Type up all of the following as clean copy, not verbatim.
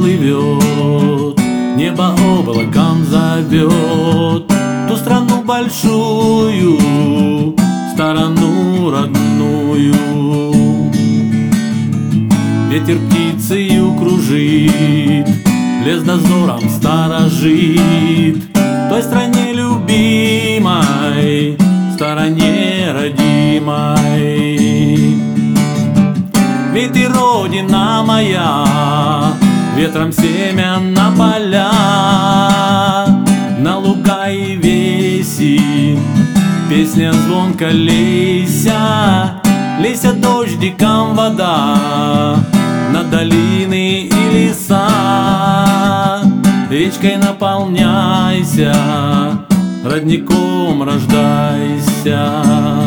плывет, небо облаком зовет ту страну большую, сторону родную. Ветер птицею кружит, лес дозором сторожит в той стране любимой, стороне родимой. Ведь ты родина моя, ветром семя на поля, на луга и веси, песня звонко лейся, лейся дождиком вода на долины и леса, речкой наполняйся, родником рождайся.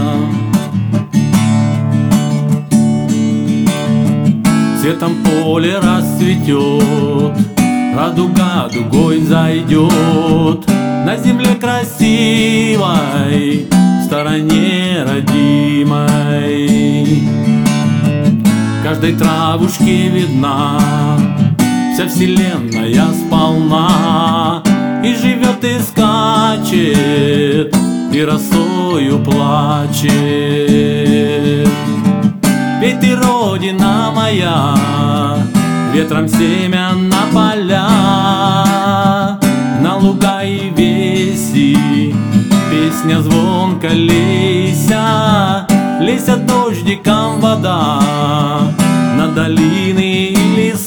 Цветом поле расцветет, радуга дугой зайдет на земле красивой, в стороне родимой. Каждой травушке видна вся вселенная сполна, и живет, и скачет, и росою плачет. Ведь ты родина моя, ветром семя на поля, на луга и веси, песня звонко лейся, лейся дождиком вода на долины и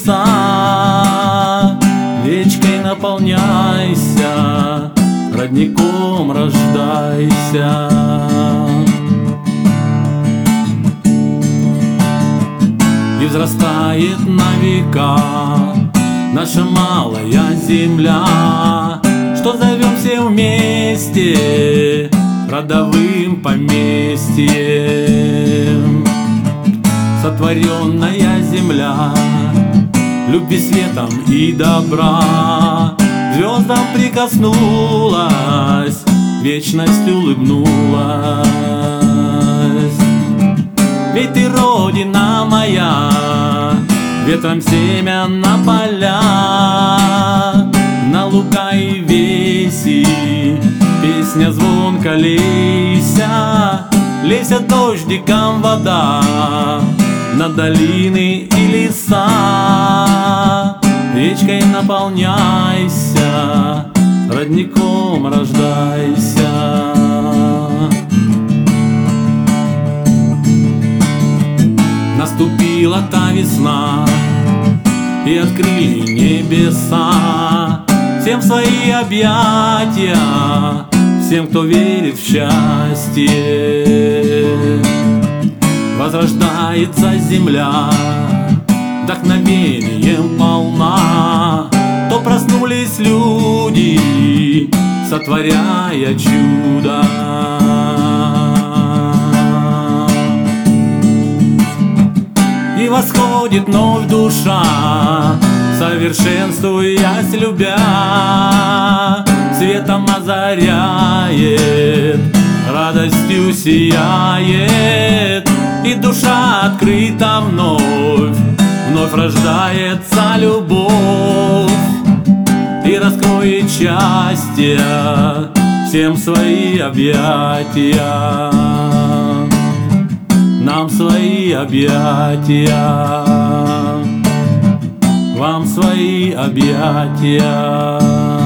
леса, речкой наполняйся, родником рождайся. И взрастает на века наша малая земля, что зовем все вместе родовым поместьем. Сотворенная земля любви, светом и добра, звездам прикоснулась, вечность улыбнулась. Ведь ты родина моя, ветром семя на поля, на луга и веси, песня звонко лейся, лейся дождиком вода на долины и леса, речкой наполняйся, родником рождайся. Наступила та весна, и открыли небеса всем свои объятия, всем, кто верит в счастье. Возрождается земля, вдохновением полна, то проснулись люди, сотворяя чудо. И восходит вновь душа, совершенствуясь, любя, светом озаряет, радостью сияет, и душа открыта вновь, вновь рождается любовь, и раскроет счастье всем свои объятия, нам свои объятия, вам свои объятия.